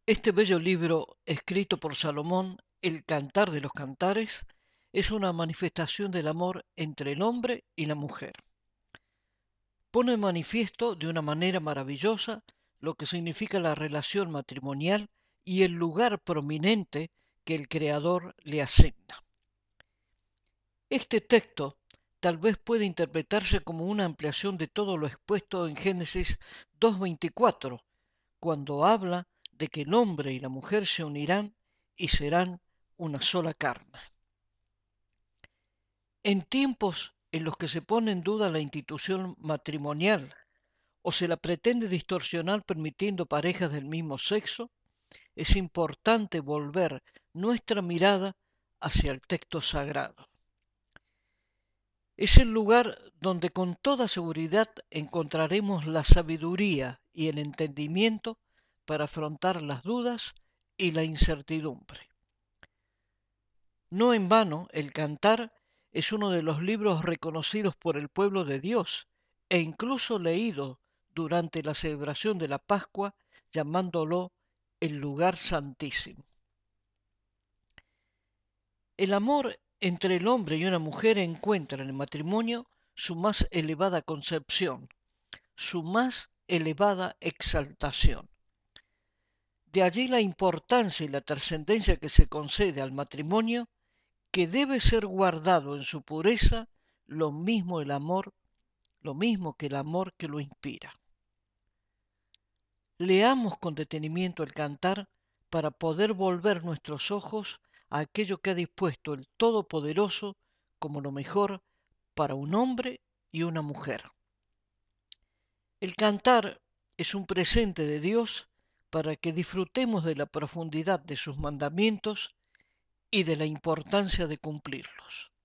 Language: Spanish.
Este bello libro, escrito por Salomón, El Cantar de los Cantares, es una manifestación del amor entre el hombre y la mujer. Pone en manifiesto de una manera maravillosa lo que significa la relación matrimonial y el lugar prominente que el Creador le asigna. Este texto tal vez puede interpretarse como una ampliación de todo lo expuesto en Génesis 2:24, cuando habla de que el hombre y la mujer se unirán y serán una sola carne. En tiempos en los que se pone en duda la institución matrimonial o se la pretende distorsionar permitiendo parejas del mismo sexo, es importante volver nuestra mirada hacia el texto sagrado. Es el lugar donde con toda seguridad encontraremos la sabiduría y el entendimiento para afrontar las dudas y la incertidumbre. No en vano, el Cantar es uno de los libros reconocidos por el pueblo de Dios e incluso leído durante la celebración de la Pascua, llamándolo el lugar santísimo. El amor entre el hombre y una mujer encuentra en el matrimonio su más elevada concepción, su más elevada exaltación. De allí la importancia y la trascendencia que se concede al matrimonio, que debe ser guardado en su pureza, lo mismo que el amor que lo inspira. Leamos con detenimiento el Cantar para poder volver nuestros ojos a aquello que ha dispuesto el Todopoderoso como lo mejor para un hombre y una mujer. El Cantar es un presente de Dios para que disfrutemos de la profundidad de sus mandamientos y de la importancia de cumplirlos.